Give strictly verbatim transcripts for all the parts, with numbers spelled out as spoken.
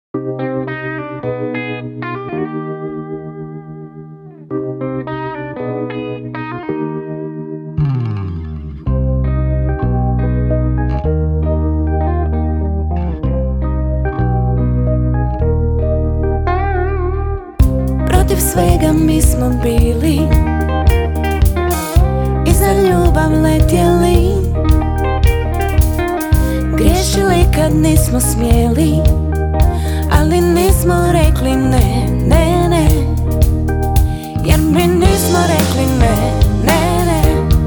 Protiv svega mi smo bili i za ljubav letjeli, griješili kad nismo smjeli, ali nismo rekli ne, ne, ne. Jer mi nismo rekli ne, ne, ne.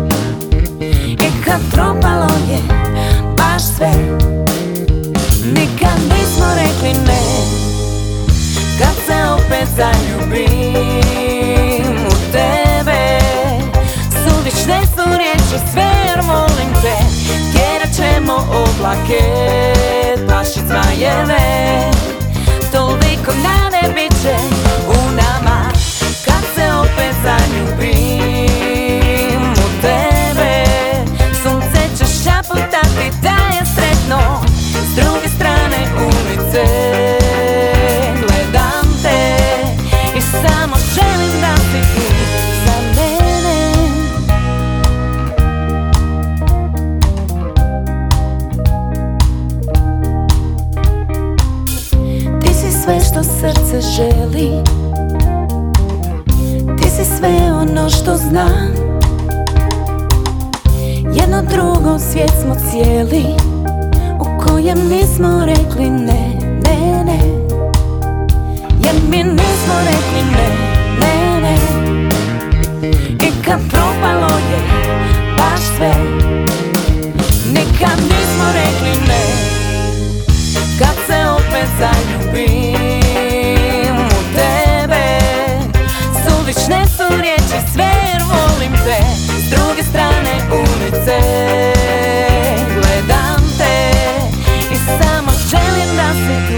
I kad propalo je baš sve, nikad nismo rekli ne. Kad se opet zaljubim u tebe, suvišne su riječi sve jer volim te. Tjerat ćemo oblake, plašit zmajeve, toliko nade bit će u nama. Kad se opet zaljubim u tebe, sunce će šaputati da je sretno s druge strane ulice. Samo želim da si tu za mene. Ti si sve što srce želi, ti si sve ono što znam. Jedno drugo svijet smo cijeli, u kojem nismo rekli ne, ne, ne. Jer mi nismo rekli ne, ne, ne. I kad propalo je baš sve, nikad nismo rekli ne. Kad se opet zaljubim u tebe, suvišne su riječi sve jer volim te. S druge strane ulice gledam te i samo želim da si tu.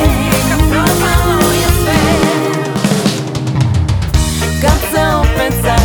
Kad se opet